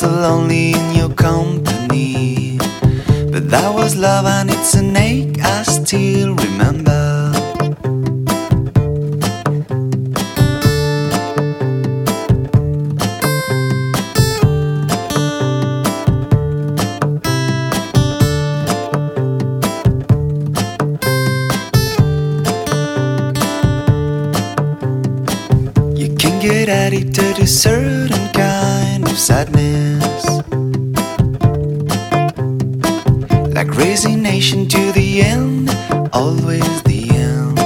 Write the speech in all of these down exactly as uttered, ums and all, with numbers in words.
so lonely in your company. But that was love and it's an ache I still remember. Get addicted to certain kind of sadness, like resignation to the end, always the end.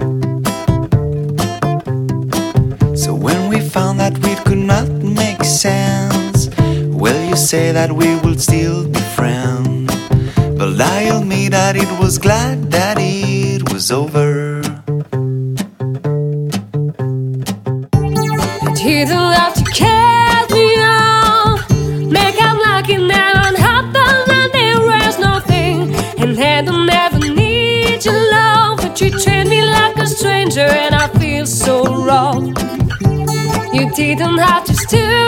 So when we found that we could not make sense, well, you say that we will still be friends, but I admit that it was glad that it was over. He didn't have to catch me on, make up like it never happened and there was nothing. And I don't never need your love, but you treat me like a stranger and I feel so wrong. You didn't have to steal